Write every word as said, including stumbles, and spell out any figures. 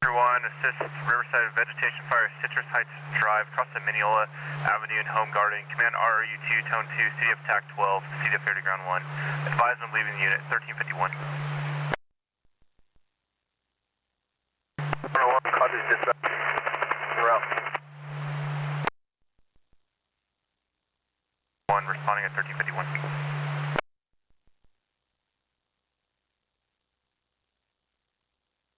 one, assist Riverside Vegetation Fire, Citrus Heights Drive, across the Mineola Avenue and Home Garden. Command R R U two, Tone two, C D F T A C twelve, C D F Air to Ground one. Advise when leaving the unit, thirteen fifty-one. one, copy dispatch. We're out. one, responding at thirteen fifty-one.